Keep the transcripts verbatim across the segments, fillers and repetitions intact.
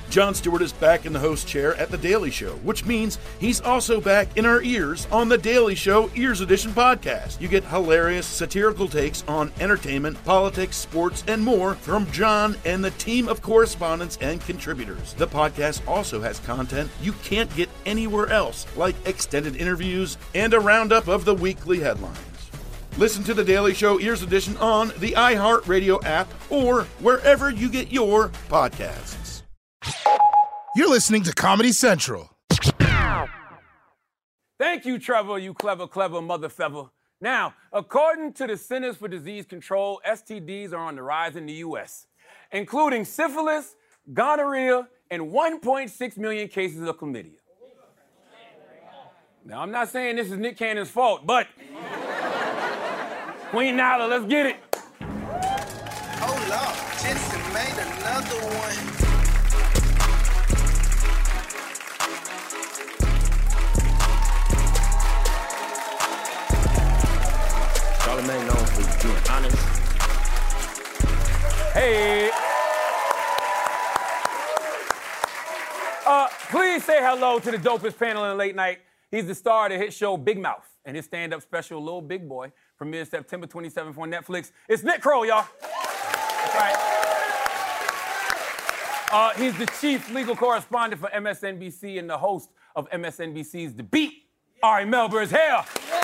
Jon Stewart is back in the host chair at The Daily Show, which means he's also back in our ears on The Daily Show Ears Edition podcast. You get hilarious, satirical takes on entertainment, politics, sports, and more from Jon and the team of correspondents and contributors. The podcast also has content you can't get anywhere else, like extended interviews and a roundup of the weekly headlines. Listen to The Daily Show Ears Edition on the iHeartRadio app or wherever you get your podcasts. You're listening to Comedy Central. Thank you, Trevor, you clever, clever mother feather. Now, according to the Centers for Disease Control, S T Ds are on the rise in the U S, including syphilis, gonorrhea, and one point six million cases of chlamydia. Now, I'm not saying this is Nick Cannon's fault, but Queen Nala, let's get it. Hold up, Jensen made another one. Charlamagne known for being honest. Hey. Uh, please say hello to the dopest panel in the late night. He's the star of the hit show Big Mouth, and his stand-up special Little Big Boy premieres September twenty-seventh on Netflix. It's Nick Kroll, y'all. That's right. Uh, he's the chief legal correspondent for M S N B C and the host of M S N B C's The Beat. Ari Melber is here.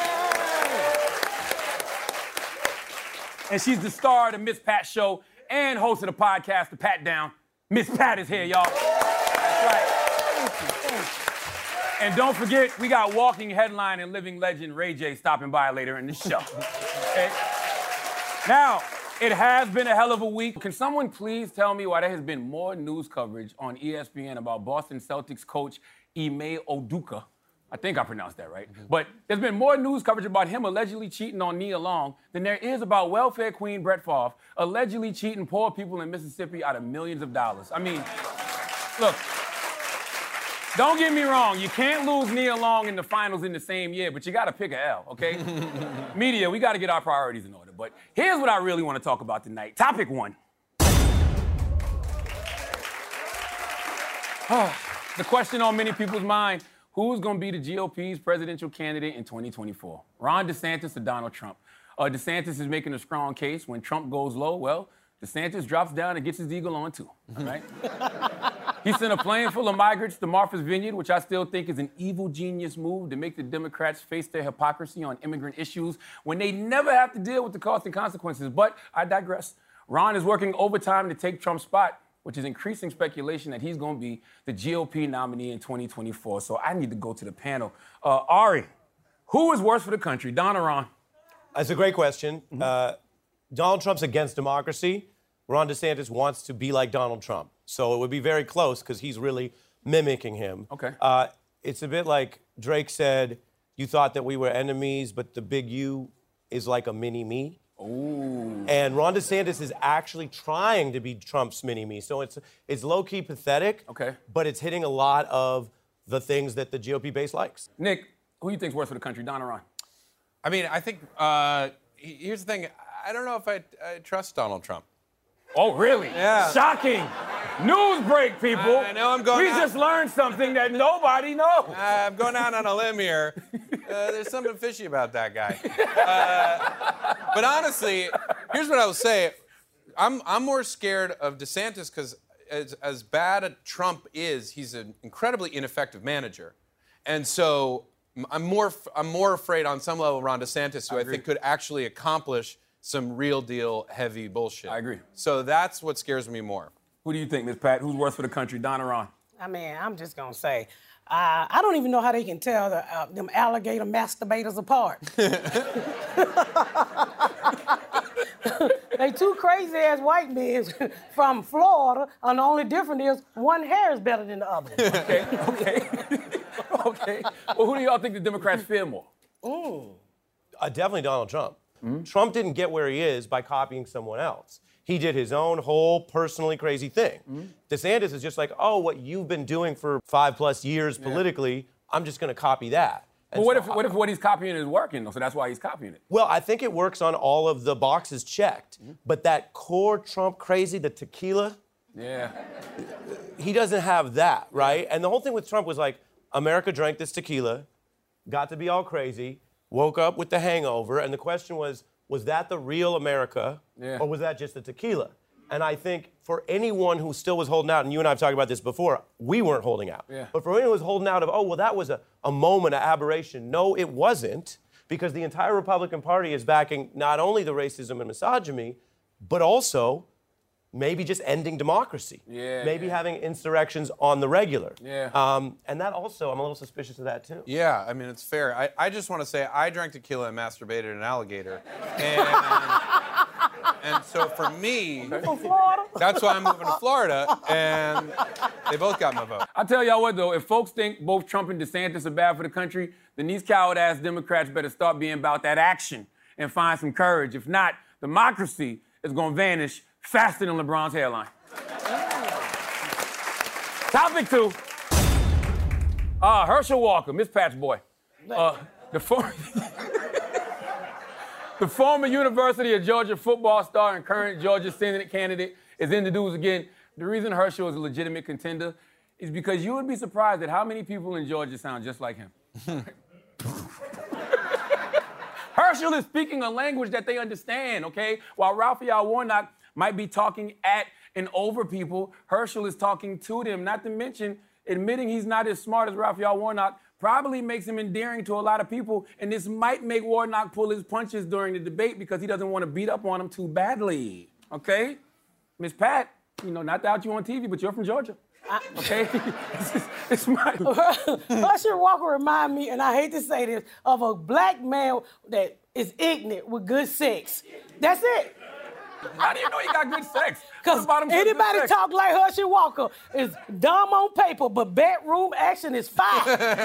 And she's the star of the Miss Pat Show and host of the podcast, The Pat Down. Miss Pat is here, y'all. That's right. And don't forget, we got walking headline and living legend Ray J stopping by later in the show. Okay? Now, it has been a hell of a week. Can someone please tell me why there has been more news coverage on E S P N about Boston Celtics coach Ime Udoka? I think I pronounced that right. But there's been more news coverage about him allegedly cheating on Nia Long than there is about welfare queen Brett Favre allegedly cheating poor people in Mississippi out of millions of dollars. I mean, look, don't get me wrong. You can't lose Nia Long in the finals in the same year, but you got to pick a L, okay? Media, we got to get our priorities in order. But here's what I really want to talk about tonight. Topic one. The question on many people's mind. Who's going to be the G O P's presidential candidate in twenty twenty-four? Ron DeSantis or Donald Trump? Uh, DeSantis is making a strong case. When Trump goes low, well, DeSantis drops down and gets his eagle on too, all right? He sent a plane full of migrants to Martha's Vineyard, which I still think is an evil genius move to make the Democrats face their hypocrisy on immigrant issues when they never have to deal with the cost and consequences. But I digress. Ron is working overtime to take Trump's spot, which is increasing speculation that he's going to be the G O P nominee in twenty twenty-four. So I need to go to the panel. Uh, Ari, who is worse for the country, Don or Ron? That's a great question. Mm-hmm. Uh, Donald Trump's against democracy. Ron DeSantis wants to be like Donald Trump. So it would be very close because he's really mimicking him. Okay. Uh, it's a bit like Drake said, you thought that we were enemies, but the big you is like a mini me. Ooh. And Ron DeSantis is actually trying to be Trump's mini-me. So it's it's low-key pathetic, okay, but it's hitting a lot of the things that the G O P base likes. Nick, who do you think's worse for the country, Don or Ron? I mean, I think, uh, here's the thing. I don't know if I, I trust Donald Trump. Oh, really? Yeah. Shocking. News break, people. I know I'm going We out. just learned something that nobody knows. Uh, I'm going out on a limb here. Uh, there's something fishy about that guy. Uh, but honestly, here's what I will say. I'm I'm more scared of DeSantis because as, as bad as Trump is, he's an incredibly ineffective manager. And so I'm more I'm more afraid on some level of Ron DeSantis, who I, I think could actually accomplish some real deal heavy bullshit. I agree. So that's what scares me more. Who do you think, Miz Pat? Who's worse for the country, Don or Ron? I mean, I'm just gonna say, uh, I don't even know how they can tell the, uh, them alligator masturbators apart. They two crazy ass white men from Florida, and the only difference is one hair is better than the other. Okay, okay, okay. Well, who do y'all think the Democrats fear more? Mm. Uh, definitely Donald Trump. Mm-hmm. Trump didn't get where he is by copying someone else. He did his own whole personally crazy thing. Mm-hmm. DeSantis is just like, oh, what you've been doing for five plus years politically, yeah. I'm just going to copy that. And well, what so if what if what he's copying is working, though? So that's why he's copying it. Well, I think it works on all of the boxes checked. Mm-hmm. But that core Trump crazy, the tequila. Yeah. he doesn't have that, right? And the whole thing with Trump was like, America drank this tequila, got to be all crazy, woke up with the hangover, and the question was, was that the real America, yeah. or was that just the tequila? And I think for anyone who still was holding out, and you and I have talked about this before, we weren't holding out. Yeah. But for anyone who was holding out of, oh, well, that was a, a moment, an aberration. No, it wasn't, because the entire Republican Party is backing not only the racism and misogyny, but also maybe just ending democracy. Yeah, maybe yeah. having insurrections on the regular. Yeah. Um, and that also, I'm a little suspicious of that, too. Yeah, I mean, it's fair. I, I just want to say I drank tequila and masturbated an alligator. And, and so for me, that's why I'm moving to Florida, and they both got my vote. I'll tell y'all what, though, if folks think both Trump and DeSantis are bad for the country, then these coward-ass Democrats better start being about that action and find some courage. If not, democracy is going to vanish faster than LeBron's hairline. Topic two. Uh, Herschel Walker, Miss Pat's boy. Uh, the, for- the former University of Georgia football star and current Georgia Senate candidate is in the news again. The reason Herschel is a legitimate contender is because you would be surprised at how many people in Georgia sound just like him. Herschel is speaking a language that they understand, okay? While Raphael Warnock might be talking at and over people, Herschel is talking to them. Not to mention, admitting he's not as smart as Raphael Warnock probably makes him endearing to a lot of people, and this might make Warnock pull his punches during the debate because he doesn't want to beat up on him too badly, okay? Miss Pat, you know, not to out you on T V, but you're from Georgia. I, okay? it's, it's my... Herschel Walker remind me, and I hate to say this, of a black man that is ignorant with good sex. That's it. How do you know he got good sex? Because anybody talk like Herschel Walker is dumb on paper, but bedroom action is fire.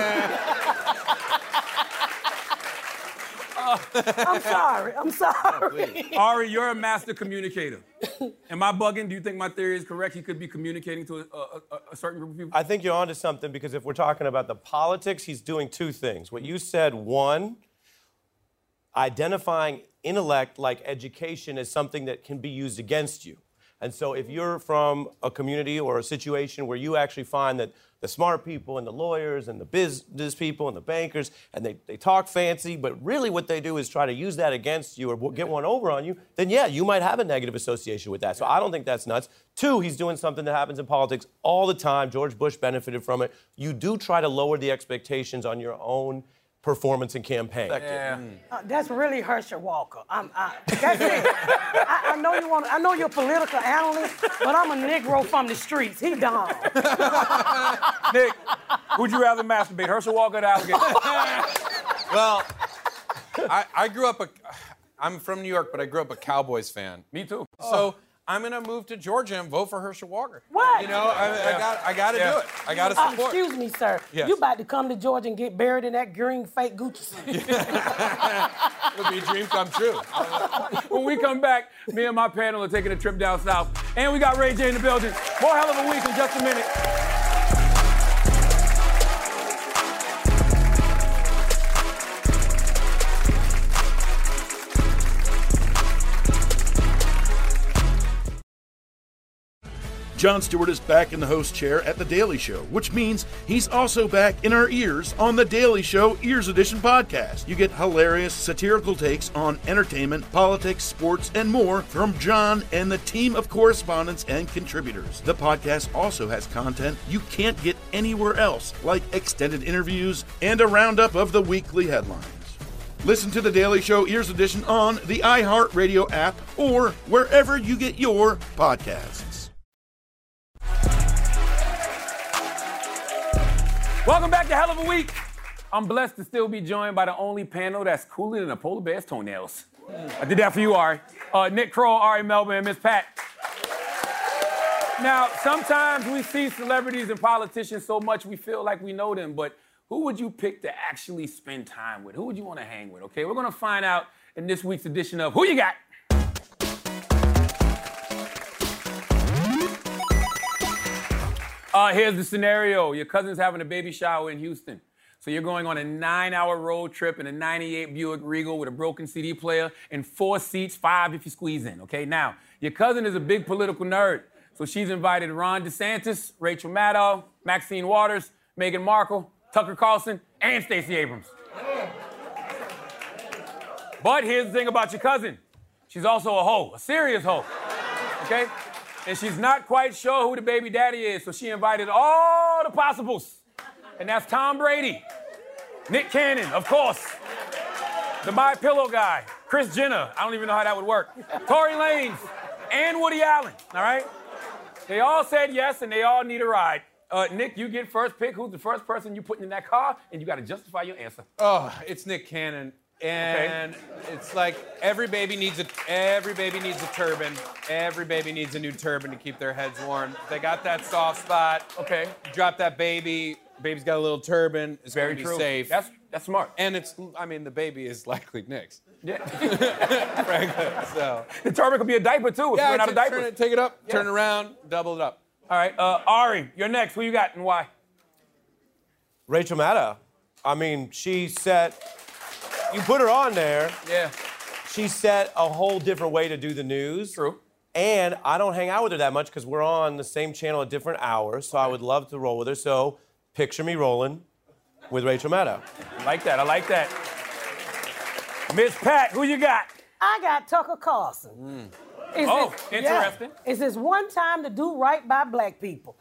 I'm sorry. I'm sorry. Ari, you're a master communicator. Am I bugging? Do you think my theory is correct? He could be communicating to a, a, a certain group of people? I think you're onto something, because if we're talking about the politics, he's doing two things. What you said, one, identifying intellect like education as something that can be used against you. And so if you're from a community or a situation where you actually find that the smart people and the lawyers and the business people and the bankers, and they, they talk fancy, but really what they do is try to use that against you or get one over on you, then yeah, you might have a negative association with that. So I don't think that's nuts. Two, he's doing something that happens in politics all the time. George Bush benefited from it. You do try to lower the expectations on your own performance and campaign. Yeah. Mm. Uh, that's really Herschel Walker. I'm, I, that's it. I, I know you want. I know you're a political analyst, but I'm a Negro from the streets. He dumb. Nick, would you rather masturbate, Herschel Walker or the alligator? Well, I, I grew up a. I'm from New York, but I grew up a Cowboys fan. Me too. So I'm gonna move to Georgia and vote for Herschel Walker. What? You know, I, I got, I got to Yeah. do it. I got to Uh, support. excuse me, sir. Yes. You about to come to Georgia and get buried in that green fake Gucci suit. It'll be a dream come true. When we come back, me and my panel are taking a trip down south. And we got Ray J in the building. More Hell of a Week in just a minute. Jon Stewart is back in the host chair at The Daily Show, which means he's also back in our ears on The Daily Show Ears Edition podcast. You get hilarious satirical takes on entertainment, politics, sports, and more from Jon and the team of correspondents and contributors. The podcast also has content you can't get anywhere else, like extended interviews and a roundup of the weekly headlines. Listen to The Daily Show Ears Edition on the iHeartRadio app or wherever you get your podcasts. Welcome back to Hell of a Week. I'm blessed to still be joined by the only panel that's cooler than a polar bear's toenails. I did that for you, Ari. Uh, Nick Kroll, Ari Melvin, and Miss Pat. Now, sometimes we see celebrities and politicians so much we feel like we know them, but who would you pick to actually spend time with? Who would you want to hang with, okay? We're going to find out in this week's edition of Who You Got? Uh, here's the scenario. Your cousin's having a baby shower in Houston. So you're going on a nine-hour road trip in a ninety-eight Buick Regal with a broken C D player and four seats, five if you squeeze in, okay? Now, your cousin is a big political nerd. So she's invited Ron DeSantis, Rachel Maddow, Maxine Waters, Meghan Markle, Tucker Carlson, and Stacey Abrams. But here's the thing about your cousin. She's also a hoe, a serious hoe, okay? And she's not quite sure who the baby daddy is, so she invited all the possibles. And that's Tom Brady, Nick Cannon, of course, the My Pillow guy, Kris Jenner, I don't even know how that would work, Tory Lanez, and Woody Allen, all right? They all said yes, and they all need a ride. Uh, Nick, you get first pick. Who's the first person you putting in that car? And you got to justify your answer. Oh, it's Nick Cannon. And okay. It's like every baby needs a every baby needs a turban. Every baby needs a new turban to keep their heads warm. They got that soft spot. Okay. You drop that baby. Baby's got a little turban. It's very gonna true. Be safe. That's that's smart. And it's I mean the baby is likely Nick's. Yeah. Frankly, so the turban could be a diaper too. If yeah, you run out of diapers. Turn it, take it up, yeah. turn it around, double it up. All right, uh, Ari, you're next. Who you got and why? Rachel Maddow. I mean, she set. You put her on there. Yeah. She set a whole different way to do the news. True. And I don't hang out with her that much because we're on the same channel at different hours. So I would love to roll with her. So picture me rolling with Rachel Maddow. I like that. I like that. Miss Pat, who you got? I got Tucker Carlson. Mm. Is oh, this, interesting. Yeah, it's this one time to do right by black people.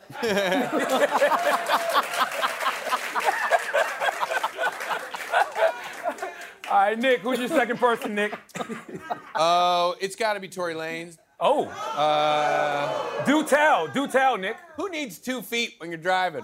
All right, Nick, who's your second person, Nick? Oh, uh, it's got to be Tory Lanez. Oh. Uh, do tell, do tell, Nick. Who needs two feet when you're driving?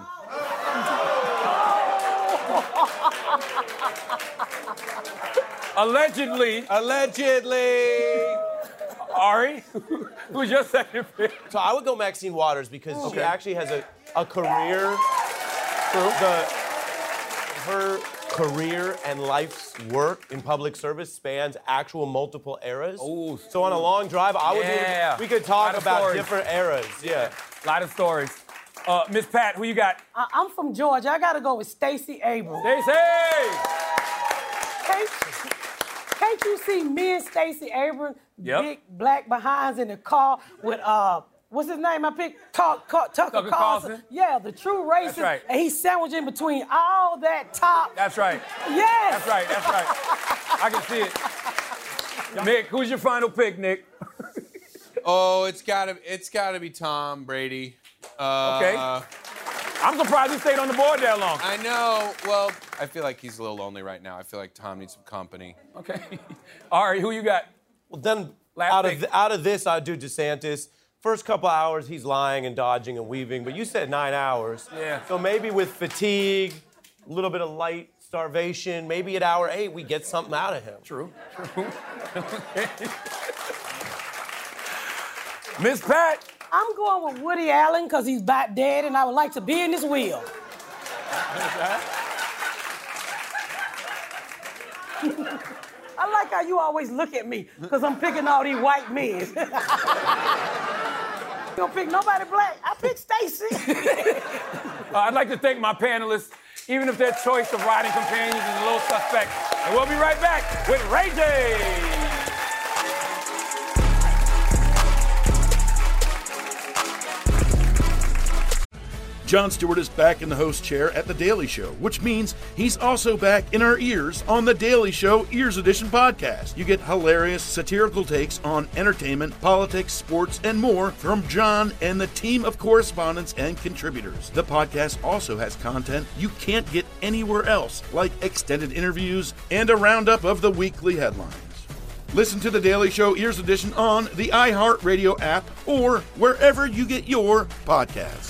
Allegedly. Allegedly. Ari, who's your second pick? So I would go Maxine Waters because okay. she actually has a, a career. True. The, her career and life's work in public service spans actual multiple eras. Ooh, so on a long drive, I would yeah. do, we could talk about stories. different eras. Yeah. A lot of stories. Uh, Miss Pat, who you got? I- I'm from Georgia. I got to go with Stacey Abrams. Stacey! Can't, can't you see me and Stacey Abrams, yep. big black behinds in the car with, uh, what's his name? I picked Talk, Tucker, Tucker Carlson. Carlson. Yeah, the true racist. That's right. And he's sandwiched in between all that top. That's right. Yes. That's right, that's right. I can see it. Nick, who's your final pick, Nick? oh, it's gotta it's gotta be Tom Brady. Uh, okay. I'm surprised he stayed on the board that long. I know. Well, I feel like he's a little lonely right now. I feel like Tom needs some company. Okay. All right, who you got? Well, then Last out pick. of th- out of this, I'd do DeSantis. First couple hours, he's lying and dodging and weaving, but you said nine hours. Yeah. So maybe with fatigue, a little bit of light starvation, maybe at hour eight, we get something out of him. True, true. Miss Pat. I'm going with Woody Allen because he's about dead and I would like to be in his wheel. I like how you always look at me because I'm picking all these white men. You don't pick nobody black. I pick Stacey. uh, I'd like to thank my panelists, even if their choice of riding companions is a little suspect. And we'll be right back with Ray J. Jon Stewart is back in the host chair at The Daily Show, which means he's also back in our ears on The Daily Show Ears Edition podcast. You get hilarious, satirical takes on entertainment, politics, sports, and more from Jon and the team of correspondents and contributors. The podcast also has content you can't get anywhere else, like extended interviews and a roundup of the weekly headlines. Listen to The Daily Show Ears Edition on the iHeartRadio app or wherever you get your podcasts.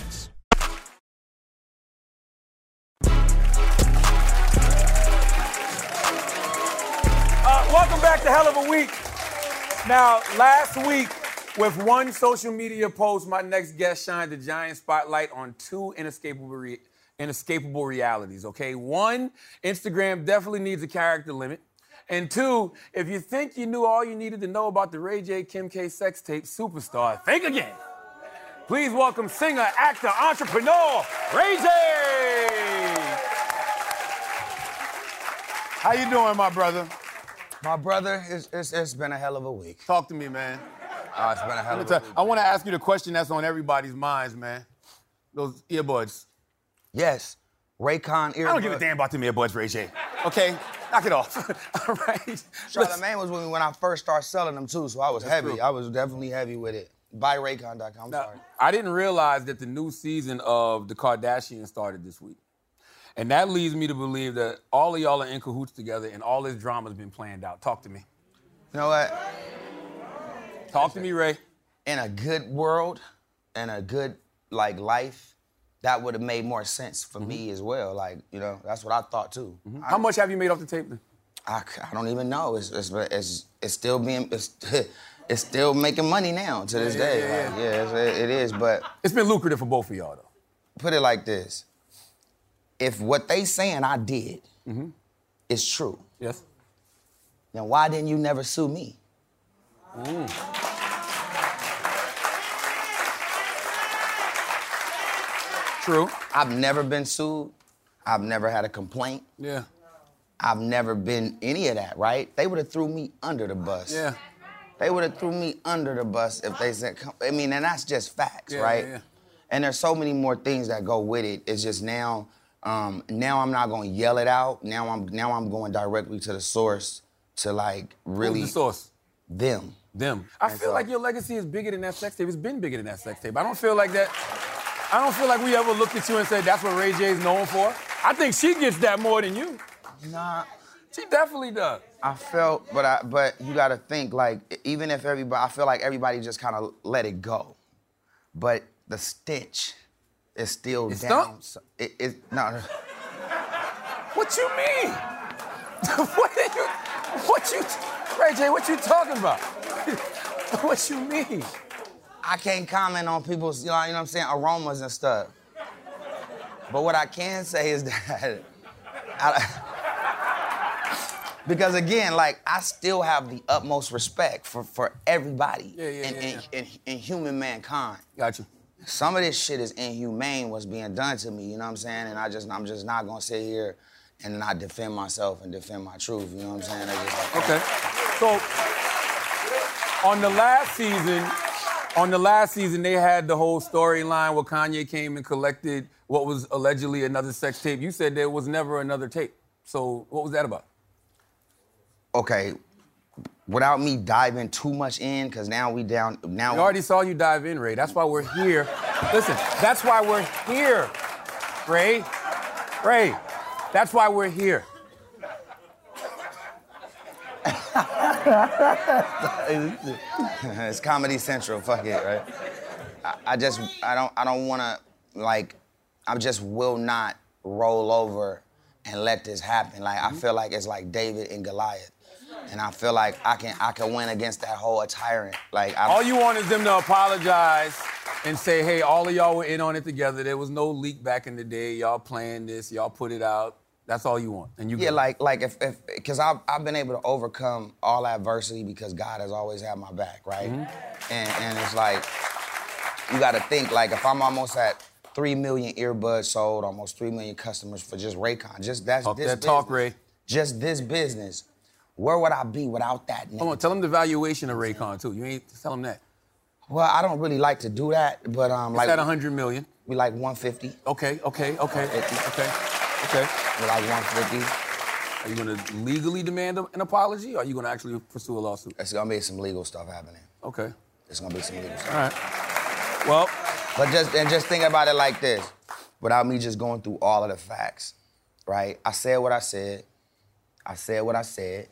Welcome back to Hell of a Week. Now, last week, with one social media post, my next guest shined a giant spotlight on two inescapable, re- inescapable realities, okay? One, Instagram definitely needs a character limit. And two, if you think you knew all you needed to know about the Ray J Kim K sex tape superstar, think again. Please welcome singer, actor, entrepreneur, Ray J! How you doing, my brother? My brother, it's, it's, it's been a hell of a week. Talk to me, man. Oh, it's been a hell Let of me a tell- I want to ask you the question that's on everybody's minds, man. Those earbuds. Yes. Raycon earbuds. I don't give a damn about them earbuds, Ray J. Okay? Knock it off. All right? Charlamagne was with me when I first started selling them, too, so I was That's heavy. true. I was definitely heavy with it. Buy Raycon dot com, I'm Now, sorry. I didn't realize that the new season of The Kardashians started this week. And that leads me to believe that all of y'all are in cahoots together and all this drama's been planned out. Talk to me. You know what? Talk to me, Ray. In a good world, in a good, like, life, that would have made more sense for Mm-hmm. me as well. Like, you know, that's what I thought, too. I, How much have you made off the tape then? I, I don't even know. It's, it's, it's, it's still being, it's, it's still making money now to this Yeah, day. yeah, yeah, Like, yeah, it's, it is, but... It's been lucrative for both of y'all, though. Put it like this. If what they saying I did is true, Yes. then why didn't you never sue me? True. I've never been sued. I've never had a complaint. Yeah. I've never been any of that, right? They would have threw me under the bus. Yeah. They would have threw me under the bus if they said, come- I mean, and that's just facts, Yeah, right? yeah, yeah. And there's so many more things that go with it. It's just now, um, now I'm not gonna yell it out. Now I'm now I'm going directly to the source to like really Who's the source? them. Them. I And feel so- like your legacy is bigger than that sex tape. It's been bigger than that sex tape. I don't feel like that. I don't feel like we ever looked at you and said that's what Ray J's known for. I think she gets that more than you. Nah, She definitely does. I felt, but I but you gotta think like even if everybody, I feel like everybody just kind of let it go, but the stench is still It down. stunk? So it, it no. What you mean? what are you? What you? Ray J, what you talking about? What you mean? I can't comment on people's, you know, you know what I'm saying, aromas and stuff. But what I can say is that, I, because again, like, I still have the utmost respect for, for everybody Yeah, yeah, in, yeah, in, yeah. in, in human mankind. Got you. Some of this shit is inhumane what's being done to me, you know what I'm saying? And I just, I'm just not gonna sit here and not defend myself and defend my truth, you know what I'm saying? It's just like, Okay. So on the last season, on the last season, they had the whole storyline where Kanye came and collected what was allegedly another sex tape. You said there was never another tape. So what was that about? okay, without me diving too much in, because now we down, now We already saw you dive in, Ray. That's why we're here. Listen, that's why we're here, Ray. Ray, that's why we're here. It's Comedy Central, fuck it, right? I, I just, I don't, I don't wanna, like, I just will not roll over and let this happen. Like, I feel like it's like David and Goliath. And I feel like I can, I can win against that whole tyrant. Like, I All you want is them to apologize and say, hey, all of y'all were in on it together. There was no leak back in the day. Y'all planned this. Y'all put it out. That's all you want. And you Yeah, good. like, like if, if, because I've, I've been able to overcome all adversity because God has always had my back, right? Mm-hmm. And, and it's like, you gotta think, like, if I'm almost at three million earbuds sold, almost three million customers for just Raycon, just that's Talk this that talk, business, Ray. just this business, where would I be without that? Come on, tell them the valuation of Raycon, too. You ain't tell them that. Well, I don't really like to do that, but um, It's like at one hundred million. we like one fifty. Okay, okay, okay, okay, okay. We like one fifty. Are you gonna legally demand an apology, or are you gonna actually pursue a lawsuit? It's gonna be some legal stuff happening. Okay. It's gonna be some legal stuff. All right. Well, But just and just think about it like this, without me just going through all of the facts, right? I said what I said. I said what I said.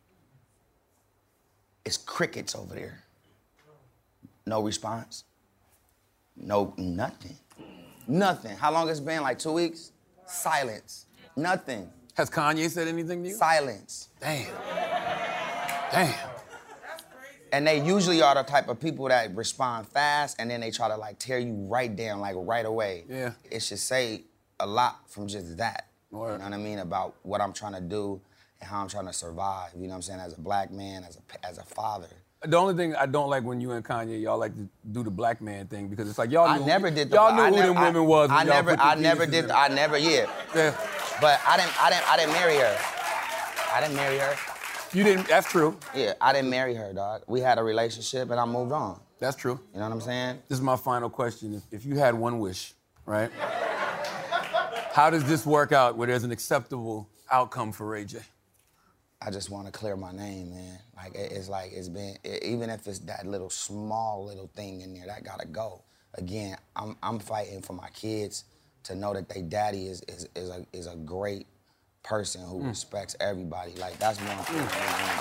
It's crickets over there. No response. No, nothing. Nothing. How long it's been? Like two weeks? Silence. Nothing. has Kanye said anything to you? Silence. Damn. Damn. And they usually are the type of people that respond fast and then they try to like tear you right down, like right away. Yeah. It should say a lot from just that. Word. You know what I mean? About what I'm trying to do and how I'm trying to survive. You know what I'm saying? As a black man, as a as a father. The only thing I don't like when you and Kanye, y'all like to do the black man thing because it's like y'all I knew, never did the y'all knew I who never, them I- women was when I y'all never put the I never penises did in. I never yeah. Yeah. But I didn't I didn't I didn't marry her. I didn't marry her. You didn't, that's true. Yeah, I didn't marry her, dog. We had a relationship and I moved on. That's true. You know what I'm saying? This is my final question. If, if you had one wish, right? How does this work out where there's an acceptable outcome for Ray J? I just want to clear my name, man. Like, it, it's like, it's been, it, even if it's that little small little thing in there, that gotta go. Again, I'm, I'm fighting for my kids to know that their daddy is, is, is, a, is a great person who mm. respects everybody. Like, that's more important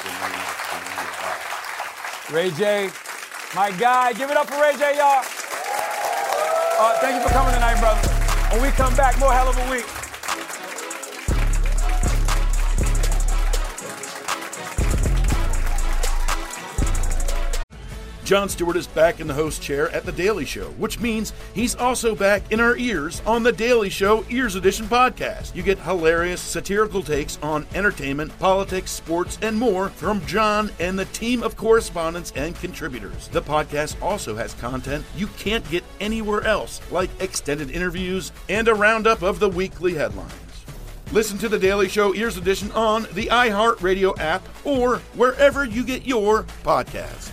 mm. than Ray J, my guy, give it up for Ray J, y'all. Uh, thank you for coming tonight, brother. When we come back, more hell of a week. Jon Stewart is back in the host chair at The Daily Show, which means he's also back in our ears on The Daily Show Ears Edition podcast. You get hilarious, satirical takes on entertainment, politics, sports, and more from Jon and the team of correspondents and contributors. The podcast also has content you can't get anywhere else, like extended interviews and a roundup of the weekly headlines. Listen to The Daily Show Ears Edition on the iHeartRadio app or wherever you get your podcasts.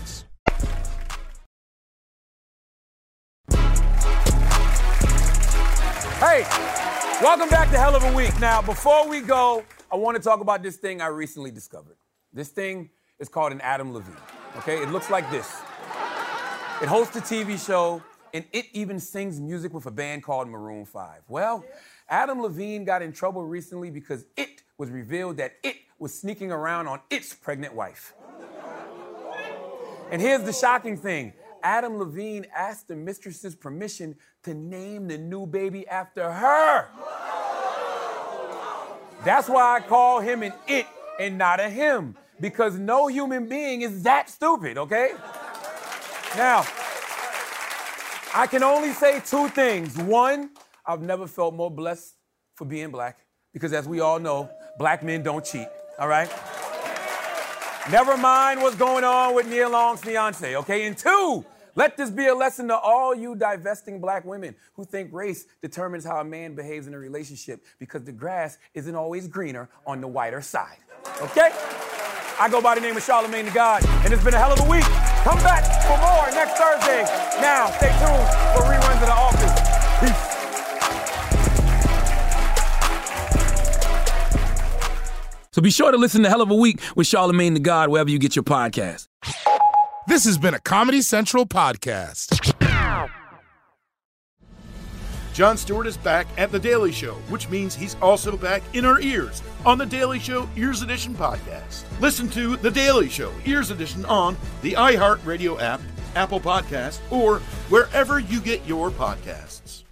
Hey, welcome back to Hell of a Week. Now, before we go, I want to talk about this thing I recently discovered. This thing is called an Adam Levine, okay? It looks like this. It hosts a T V show, and it even sings music with a band called Maroon five. Well, Adam Levine got in trouble recently because it was revealed that it was sneaking around on its pregnant wife. And here's the shocking thing. Adam Levine asked the mistress's permission to name the new baby after her. That's why I call him an it and not a him, because no human being is that stupid, okay? Now, I can only say two things. One, I've never felt more blessed for being black, because as we all know, black men don't cheat, all right? Never mind what's going on with Nia Long's fiance, okay? And two, let this be a lesson to all you divesting black women who think race determines how a man behaves in a relationship, because the grass isn't always greener on the whiter side, okay? I go by the name of Charlamagne the God, and it's been a hell of a week. Come back for more next Thursday. Now, stay tuned for reruns of The Office. Peace. So be sure to listen to Hell of a Week with Charlamagne the God wherever you get your podcast. This has been a Comedy Central podcast. Jon Stewart is back at The Daily Show, which means he's also back in our ears on The Daily Show Ears Edition podcast. Listen to The Daily Show Ears Edition on the iHeartRadio app, Apple Podcasts, or wherever you get your podcasts.